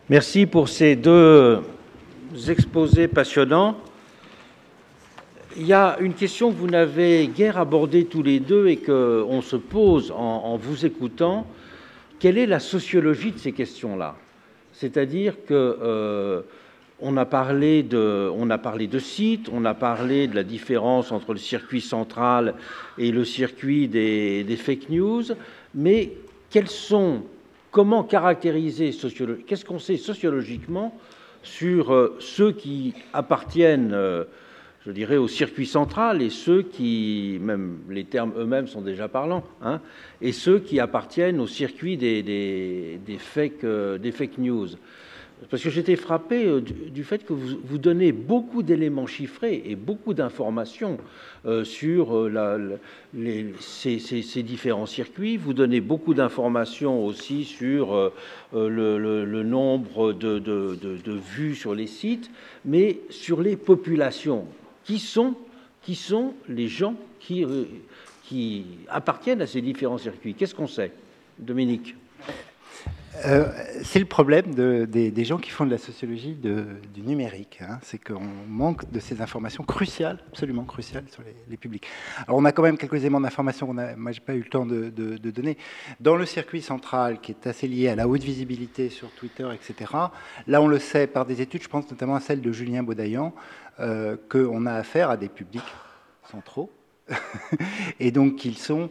Merci pour ces deux exposés passionnants. Il y a une question que vous n'avez guère abordée tous les deux et qu'on se pose en vous écoutant. Quelle est la sociologie de ces questions-là? C'est-à-dire que on a parlé de sites, on a parlé de la différence entre le circuit central et le circuit des fake news, mais comment caractériser qu'est-ce qu'on sait sociologiquement sur ceux qui appartiennent, je dirais, au circuit central et ceux qui, même les termes eux-mêmes sont déjà parlants, hein, et ceux qui appartiennent au circuit des fake news. Parce que j'étais frappé du fait que vous donnez beaucoup d'éléments chiffrés et beaucoup d'informations sur ces différents circuits. Vous donnez beaucoup d'informations aussi sur le nombre de vues sur les sites, mais sur les populations. Qui sont les gens qui appartiennent à ces différents circuits? Qu'est-ce qu'on sait, Dominique? C'est le problème des gens qui font de la sociologie du numérique, hein. C'est qu'on manque de ces informations cruciales, absolument cruciales sur les publics. Alors on a quand même quelques éléments d'information moi j'ai pas eu le temps de donner. Dans le circuit central, qui est assez lié à la haute visibilité sur Twitter, etc., là on le sait par des études, je pense notamment à celle de Julien Baudaillan, qu'on a affaire à des publics centraux, et donc ils sont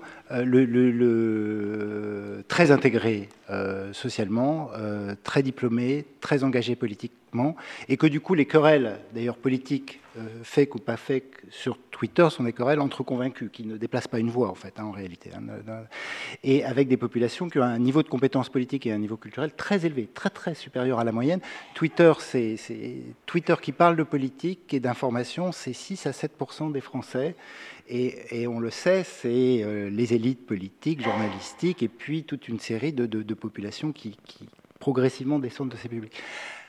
très intégrés socialement, très diplômés, très engagés politiquement, et que du coup les querelles, d'ailleurs politiques, fake ou pas fake, sur Twitter sont des querelles entre convaincus, qui ne déplacent pas une voix en fait, hein, en réalité, hein, et avec des populations qui ont un niveau de compétence politique et un niveau culturel très élevé, très très supérieur à la moyenne. Twitter, c'est Twitter qui parle de politique et d'information, c'est 6 à 7% des Français. Et on le sait, c'est les élites politiques, journalistiques, et puis toute une série de populations qui progressivement descendent de ces publics.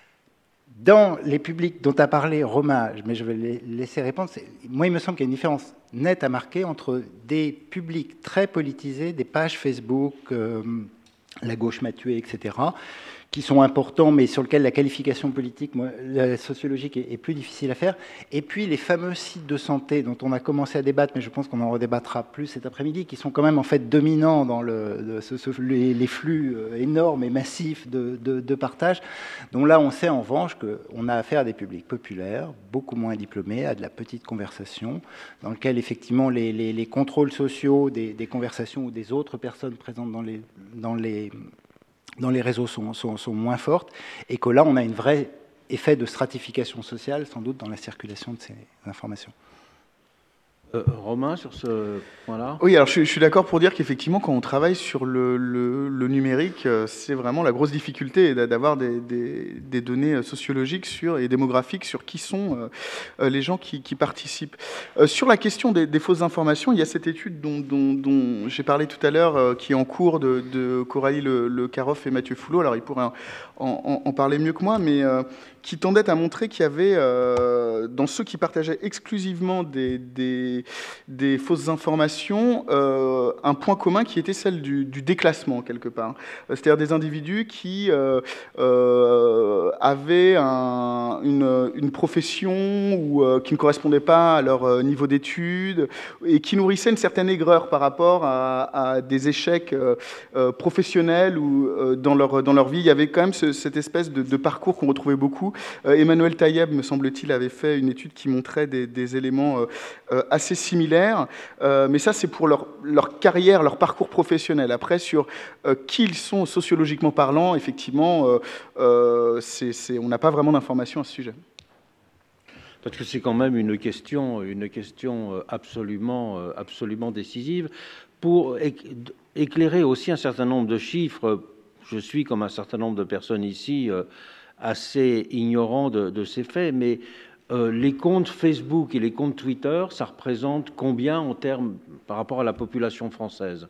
Dans les publics dont a parlé Romain, mais je vais les laisser répondre, moi il me semble qu'il y a une différence nette à marquer entre des publics très politisés, des pages Facebook, la gauche m'a tué, etc., qui sont importants, mais sur lesquels la qualification politique, la sociologique, est plus difficile à faire. Et puis les fameux sites de santé dont on a commencé à débattre, mais je pense qu'on en redébattra plus cet après-midi, qui sont quand même en fait dominants dans les flux énormes et massifs de partage. Donc là, on sait en revanche qu'on a affaire à des publics populaires, beaucoup moins diplômés, à de la petite conversation, dans lequel effectivement les contrôles sociaux des conversations ou des autres personnes présentes dans les réseaux sont moins fortes, et que là, on a un vrai effet de stratification sociale, sans doute, dans la circulation de ces informations. Romain, sur ce point-là? Oui, alors je suis d'accord pour dire qu'effectivement, quand on travaille sur le numérique, c'est vraiment la grosse difficulté d'avoir des données sociologiques et démographiques sur qui sont les gens qui participent. Sur la question des fausses informations, il y a cette étude dont j'ai parlé tout à l'heure, qui est en cours de Coralie Le Caroff et Mathieu Foulot. Alors, ils pourraient en parler mieux que moi, mais qui tendait à montrer qu'il y avait, dans ceux qui partageaient exclusivement des fausses informations, un point commun qui était celle du déclassement, quelque part. C'est-à-dire des individus qui avaient une profession ou qui ne correspondait pas à leur niveau d'études et qui nourrissaient une certaine aigreur par rapport à des échecs professionnels ou dans leur vie. Il y avait quand même cette espèce de parcours qu'on retrouvait beaucoup. Emmanuel Taïeb, me semble-t-il, avait fait une étude qui montrait des éléments assez similaires, mais ça c'est pour leur carrière, leur parcours professionnel. Après, sur qui ils sont sociologiquement parlant, effectivement, on n'a pas vraiment d'informations à ce sujet. Parce que c'est quand même une question absolument décisive. Pour éclairer aussi un certain nombre de chiffres, je suis, comme un certain nombre de personnes ici, assez ignorant de ces faits, mais les comptes Facebook et les comptes Twitter, ça représente combien en termes par rapport à la population française?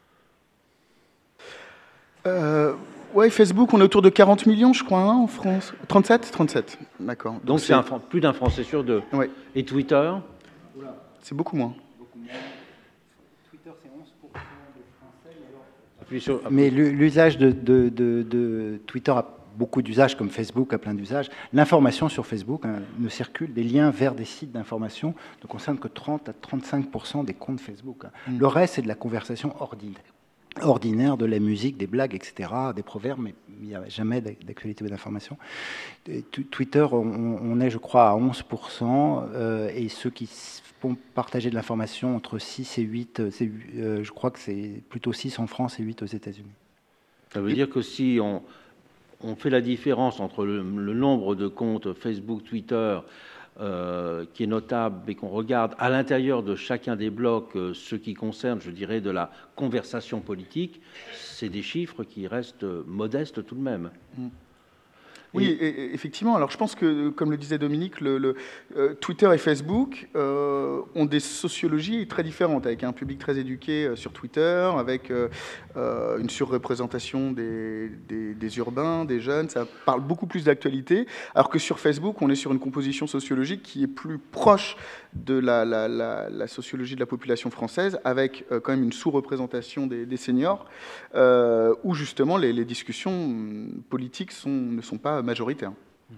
Oui, Facebook, on est autour de 40 millions, je crois, hein, en France. 37, d'accord. Donc c'est plus d'un Français sur deux. Ouais. Et Twitter? C'est beaucoup moins. Twitter, c'est 11% des Français. Mais l'usage de Twitter a beaucoup d'usages, comme Facebook a plein d'usages, l'information sur Facebook ne circule, des liens vers des sites d'information ne concernent que 30 à 35% des comptes Facebook. Le reste, c'est de la conversation ordinaire, de la musique, des blagues, etc., des proverbes, mais il n'y a jamais d'actualité ou d'information. Twitter, on est, je crois, à 11%, et ceux qui font partager de l'information entre 6 et 8, je crois que c'est plutôt 6 en France et 8 aux États-Unis. Ça veut dire que si on fait la différence entre le nombre de comptes Facebook, Twitter, qui est notable, et qu'on regarde à l'intérieur de chacun des blocs ce qui concerne, je dirais, de la conversation politique, c'est des chiffres qui restent modestes tout de même. Oui, et effectivement. Alors, je pense que, comme le disait Dominique, Twitter et Facebook ont des sociologies très différentes, avec un public très éduqué sur Twitter, avec une surreprésentation des urbains, des jeunes. Ça parle beaucoup plus d'actualité, alors que sur Facebook, on est sur une composition sociologique qui est plus proche de la sociologie de la population française, avec quand même une sous-représentation des seniors, où justement les discussions politiques ne sont pas majoritaires.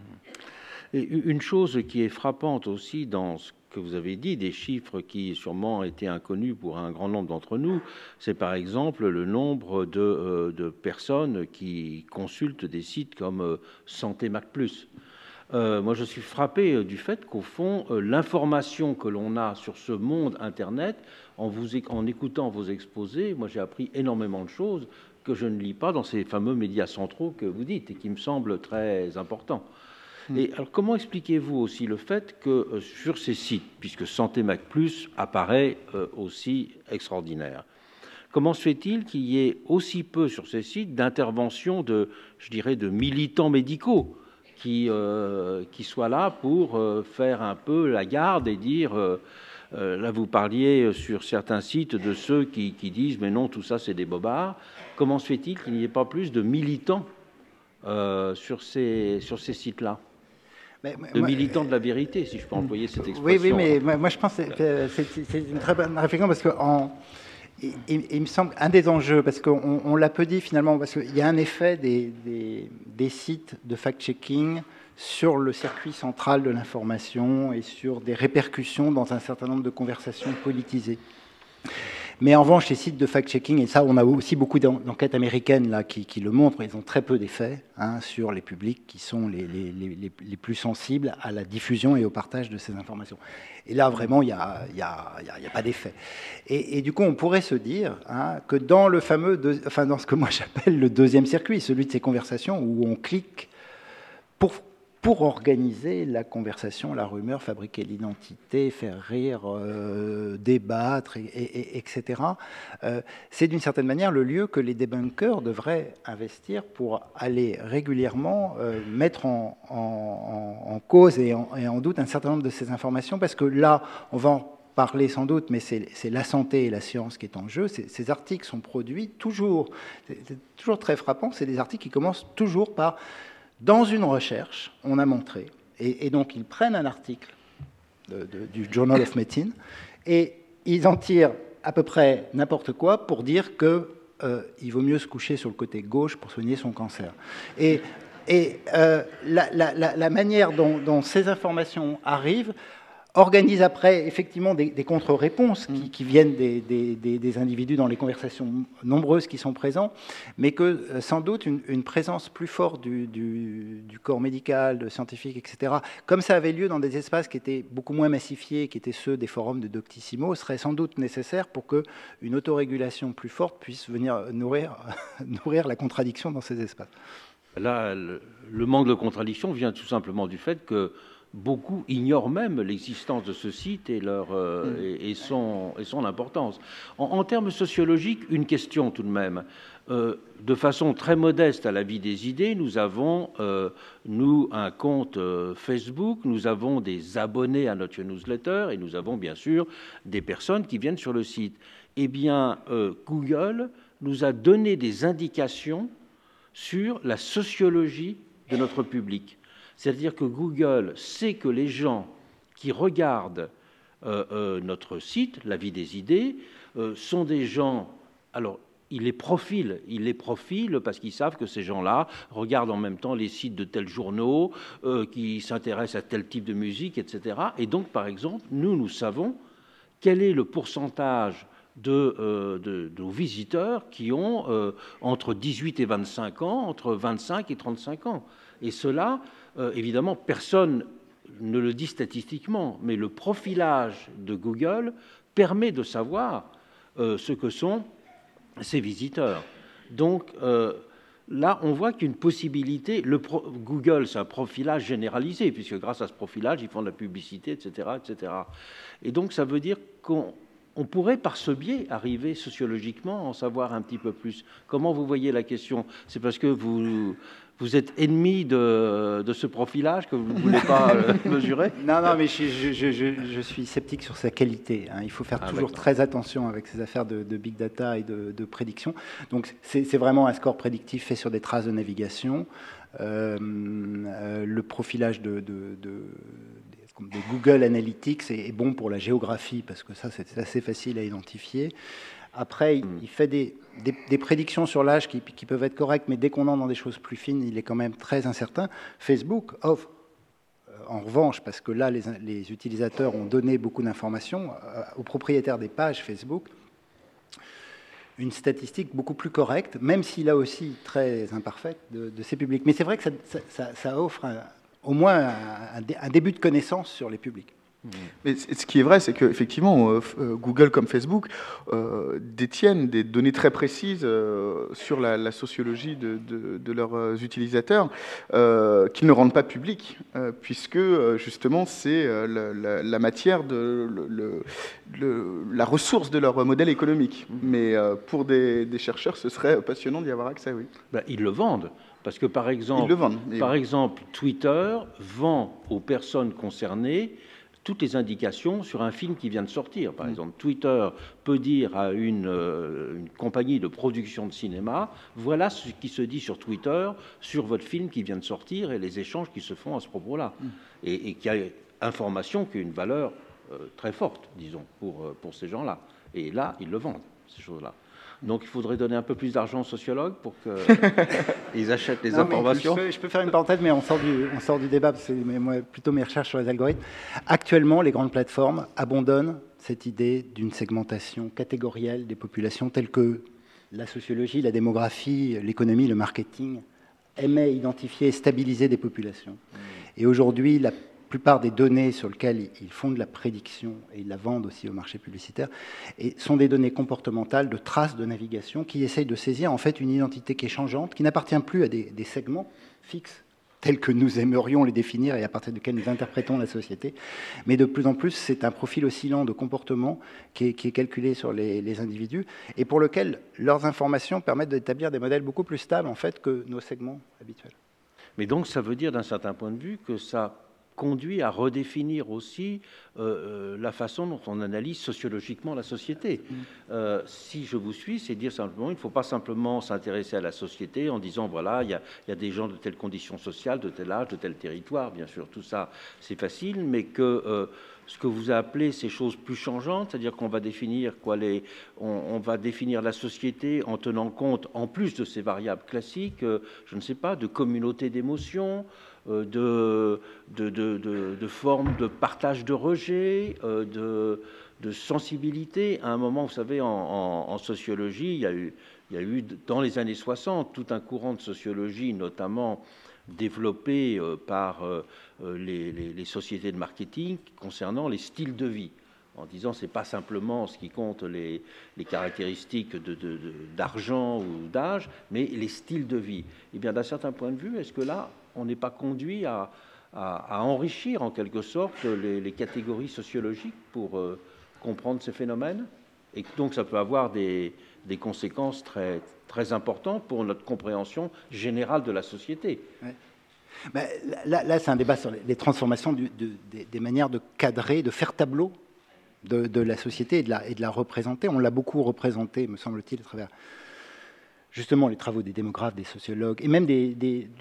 Et une chose qui est frappante aussi dans ce que vous avez dit, des chiffres qui sûrement étaient inconnus pour un grand nombre d'entre nous, c'est par exemple le nombre de personnes qui consultent des sites comme Santé Mac Plus. Moi, je suis frappé du fait qu'au fond, l'information que l'on a sur ce monde Internet, en écoutant vos exposés, moi j'ai appris énormément de choses que je ne lis pas dans ces fameux médias centraux que vous dites et qui me semblent très importants. Et alors, comment expliquez-vous aussi le fait que sur ces sites, puisque Santé Mac Plus apparaît aussi extraordinaire, comment se fait-il qu'il y ait aussi peu sur ces sites d'intervention je dirais, de militants médicaux qui soient là pour faire un peu la garde et dire, là vous parliez sur certains sites de ceux qui disent mais non, tout ça c'est des bobards. Comment se fait-il qu'il n'y ait pas plus de militants sur ces sites-là, de militants de la vérité, si je peux employer cette expression? Oui, mais moi je pense que c'est une très bonne réflexion, parce que il me semble un des enjeux, parce qu'on l'a peu dit finalement, parce qu'il y a un effet des sites de fact-checking sur le circuit central de l'information et sur des répercussions dans un certain nombre de conversations politisées. Mais en revanche, les sites de fact-checking, et ça, on a aussi beaucoup d'enquêtes américaines là, qui le montrent, ils ont très peu d'effets sur les publics qui sont les plus sensibles à la diffusion et au partage de ces informations. Et là, vraiment, il n'y a pas d'effet. Et du coup, on pourrait se dire que dans le fameux, dans ce que moi j'appelle le deuxième circuit, celui de ces conversations où on clique pour organiser la conversation, la rumeur, fabriquer l'identité, faire rire, débattre, etc. C'est d'une certaine manière le lieu que les débunkers devraient investir pour aller régulièrement mettre en cause et en doute un certain nombre de ces informations, parce que là, on va en parler sans doute, mais c'est la santé et la science qui est en jeu. Ces articles sont produits toujours, c'est toujours très frappant, c'est des articles qui commencent toujours par... Dans une recherche, on a montré, et donc ils prennent un article du Journal of Medicine, et ils en tirent à peu près n'importe quoi pour dire qu'il vaut mieux se coucher sur le côté gauche pour soigner son cancer. Et la manière dont ces informations arrivent organise après effectivement des contre-réponses qui viennent des individus dans les conversations nombreuses qui sont présents, mais que sans doute une présence plus forte du corps médical, de scientifique, etc., comme ça avait lieu dans des espaces qui étaient beaucoup moins massifiés, qui étaient ceux des forums de Doctissimo, serait sans doute nécessaire pour qu'une autorégulation plus forte puisse venir nourrir la contradiction dans ces espaces. Là, le manque de contradiction vient tout simplement du fait que beaucoup ignorent même l'existence de ce site et son importance. En termes sociologiques, une question tout de même. De façon très modeste à la vie des idées, nous avons, nous, un compte Facebook, nous avons des abonnés à notre newsletter et nous avons bien sûr des personnes qui viennent sur le site. Eh bien, Google nous a donné des indications sur la sociologie de notre public. C'est-à-dire que Google sait que les gens qui regardent notre site, La Vie des idées, sont des gens... Alors, ils les profilent. Ils les profilent parce qu'ils savent que ces gens-là regardent en même temps les sites de tels journaux, qui s'intéressent à tel type de musique, etc. Et donc, par exemple, nous savons quel est le pourcentage de nos visiteurs qui ont entre 18 et 25 ans, entre 25 et 35 ans. Et cela, évidemment, personne ne le dit statistiquement, mais le profilage de Google permet de savoir ce que sont ces visiteurs. Donc là, on voit qu'une possibilité, Google, c'est un profilage généralisé, puisque grâce à ce profilage, ils font de la publicité, etc., etc. Et donc, ça veut dire qu'on pourrait, par ce biais, arriver sociologiquement à en savoir un petit peu plus. Comment vous voyez la question? C'est parce que vous êtes ennemi de ce profilage que vous ne voulez pas mesurer? Non, mais je suis sceptique sur sa qualité. Hein. Il faut faire toujours très attention avec ces affaires de big data et de prédiction. Donc, c'est vraiment un score prédictif fait sur des traces de navigation. Le profilage des Google Analytics est bon pour la géographie, parce que ça, c'est assez facile à identifier. Après, il fait des prédictions sur l'âge qui peuvent être correctes, mais dès qu'on entre dans des choses plus fines, il est quand même très incertain. Facebook offre, en revanche, parce que là, les utilisateurs ont donné beaucoup d'informations aux propriétaires des pages Facebook, une statistique beaucoup plus correcte, même s'il a aussi très imparfaite, de ces publics. Mais c'est vrai que ça offre au moins un début de connaissance sur les publics. Mais ce qui est vrai, c'est qu'effectivement, Google comme Facebook détiennent des données très précises sur la sociologie de leurs utilisateurs qu'ils ne rendent pas publiques, puisque justement c'est la matière, la ressource de leur modèle économique. Mais pour des chercheurs, ce serait passionnant d'y avoir accès, oui. Ils le vendent. Parce que, par exemple, Twitter vend aux personnes concernées toutes les indications sur un film qui vient de sortir. Par exemple, Twitter peut dire à une compagnie de production de cinéma, voilà ce qui se dit sur Twitter sur votre film qui vient de sortir et les échanges qui se font à ce propos-là. Et qui a information qui a une valeur très forte, disons, pour ces gens-là. Et là, ils le vendent, ces choses-là. Donc, il faudrait donner un peu plus d'argent aux sociologues pour qu'ils achètent les informations. Je peux faire une parenthèse, mais on sort du débat, parce que moi, plutôt mes recherches sur les algorithmes. Actuellement, les grandes plateformes abandonnent cette idée d'une segmentation catégorielle des populations telle que la sociologie, la démographie, l'économie, le marketing aimaient identifier et stabiliser des populations. Et aujourd'hui, la plupart des données sur lesquelles ils font de la prédiction, et ils la vendent aussi au marché publicitaire, et sont des données comportementales de traces de navigation qui essayent de saisir en fait une identité qui est changeante, qui n'appartient plus à des segments fixes tels que nous aimerions les définir et à partir desquels nous interprétons la société. Mais de plus en plus, c'est un profil oscillant de comportement qui est calculé sur les individus et pour lequel leurs informations permettent d'établir des modèles beaucoup plus stables en fait que nos segments habituels. Mais donc ça veut dire d'un certain point de vue que ça conduit à redéfinir aussi la façon dont on analyse sociologiquement la société. Si je vous suis, c'est dire simplement, il ne faut pas simplement s'intéresser à la société en disant, voilà, il y a des gens de telles conditions sociales, de tel âge, de tel territoire, bien sûr, tout ça, c'est facile, mais que ce que vous appelez ces choses plus changeantes, c'est-à-dire qu'on va définir on va définir la société en tenant compte, en plus de ces variables classiques, je ne sais pas, de communauté d'émotions, de formes de partage de rejet, de sensibilité. À un moment, vous savez, en sociologie, il y a eu dans les années 60 tout un courant de sociologie, notamment développé par les sociétés de marketing concernant les styles de vie, en disant c'est pas simplement ce qui compte les caractéristiques d'argent ou d'âge, mais les styles de vie. Et bien d'un certain point de vue, est-ce que là on n'est pas conduit à enrichir en quelque sorte les catégories sociologiques pour comprendre ces phénomènes, et donc ça peut avoir des conséquences très, très importantes pour notre compréhension générale de la société. Ouais. Ben, là c'est un débat sur les transformations des manières de cadrer, de faire tableau de la société et de la représenter. On l'a beaucoup représenté, me semble-t-il, à travers justement les travaux des démographes, des sociologues, et même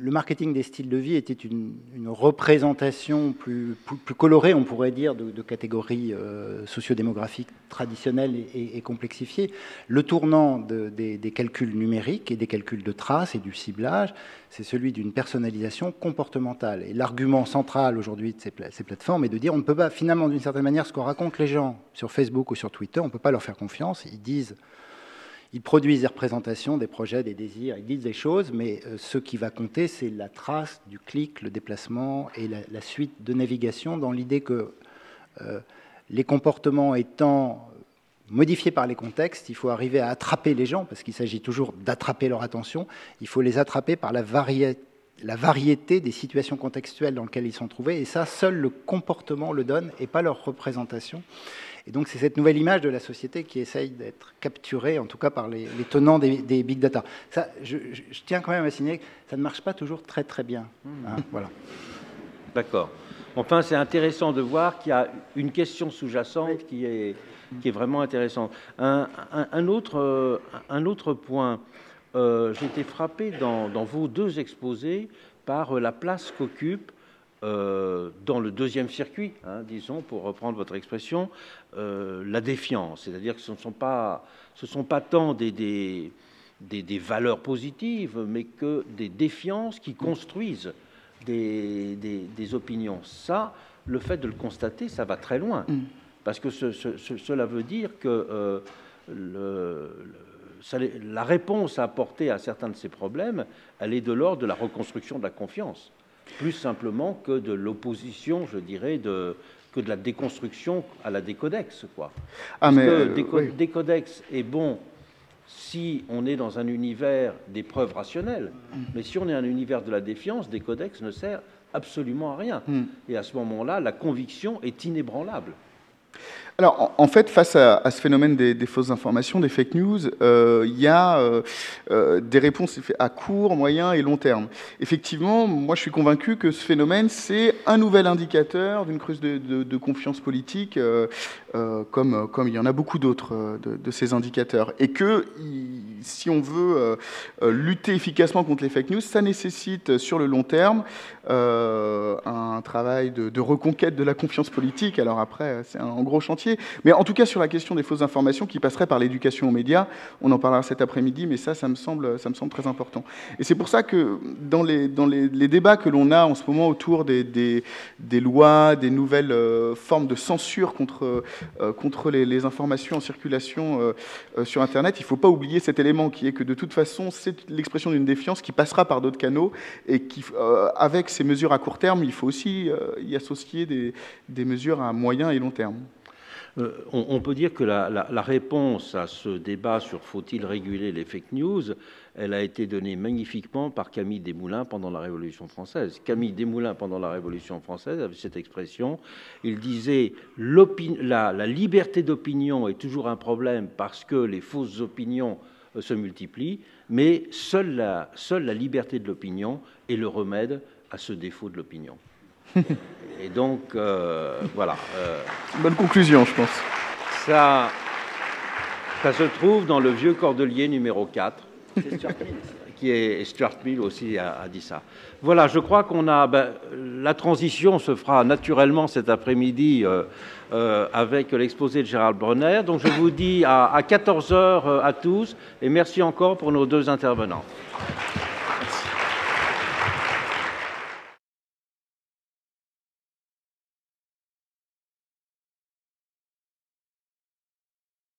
le marketing des styles de vie était une représentation plus colorée, on pourrait dire, de catégories sociodémographiques traditionnelles et complexifiées. Le tournant des calculs numériques et des calculs de traces et du ciblage, c'est celui d'une personnalisation comportementale. Et l'argument central aujourd'hui de ces plateformes est de dire on ne peut pas, finalement, d'une certaine manière, ce qu'on racontent les gens sur Facebook ou sur Twitter, on ne peut pas leur faire confiance. Ils produisent des représentations, des projets, des désirs, ils disent des choses, mais ce qui va compter, c'est la trace du clic, le déplacement et la suite de navigation, dans l'idée que les comportements étant modifiés par les contextes, il faut arriver à attraper les gens, parce qu'il s'agit toujours d'attraper leur attention, il faut les attraper par la variété des situations contextuelles dans lesquelles ils sont trouvés, et ça, seul le comportement le donne, et pas leur représentation. Et donc, c'est cette nouvelle image de la société qui essaye d'être capturée, en tout cas par les tenants des big data. Ça, je tiens quand même à signaler que ça ne marche pas toujours très, très bien. Hein, voilà. D'accord. Enfin, c'est intéressant de voir qu'il y a une question sous-jacente qui est vraiment intéressante. Un autre point, j'ai été frappé dans vos deux exposés par la place qu'occupe dans le deuxième circuit, hein, disons, pour reprendre votre expression, la défiance. C'est-à-dire que ce ne sont pas tant des valeurs positives, mais que des défiances qui construisent des opinions. Ça, le fait de le constater, ça va très loin. Parce que cela veut dire que la réponse à apporter à certains de ces problèmes, elle est de l'ordre de la reconstruction de la confiance. Plus simplement que de l'opposition, je dirais, que de la déconstruction à la décodex, quoi. Décodex est bon si on est dans un univers des preuves rationnelles, mais si on est un univers de la défiance, décodex ne sert absolument à rien. Et à ce moment-là, la conviction est inébranlable. Alors, en fait, face à ce phénomène des fausses informations, des fake news, il y a des réponses à court, moyen et long terme. Effectivement, moi, je suis convaincu que ce phénomène, c'est un nouvel indicateur d'une crise de confiance politique, comme il y en a beaucoup d'autres de ces indicateurs. Et que si on veut lutter efficacement contre les fake news, ça nécessite, sur le long terme, un travail de reconquête de la confiance politique. Alors après, c'est un gros chantier. Mais en tout cas, sur la question des fausses informations qui passerait par l'éducation aux médias, on en parlera cet après-midi, mais ça me semble très important. Et c'est pour ça que dans les débats que l'on a en ce moment autour des lois, des nouvelles formes de censure contre les informations en circulation sur Internet, il ne faut pas oublier cet élément qui est que de toute façon, c'est l'expression d'une défiance qui passera par d'autres canaux et qui, avec ces mesures à court terme, il faut aussi y associer des mesures à moyen et long terme. On peut dire que la réponse à ce débat sur faut-il réguler les fake news, elle a été donnée magnifiquement par Camille Desmoulins pendant la Révolution française. Camille Desmoulins, pendant la Révolution française, avait cette expression, il disait « la liberté d'opinion est toujours un problème parce que les fausses opinions se multiplient, mais seule la liberté de l'opinion est le remède à ce défaut de l'opinion. » Et donc, voilà. Bonne conclusion, je pense. Ça se trouve dans le vieux Cordelier numéro 4. C'est Stuart Mill. Stuart Mill aussi a dit ça. Voilà, je crois qu'on a... la transition se fera naturellement cet après-midi avec l'exposé de Gérald Bronner. Donc, je vous dis à 14h à tous et merci encore pour nos deux intervenants.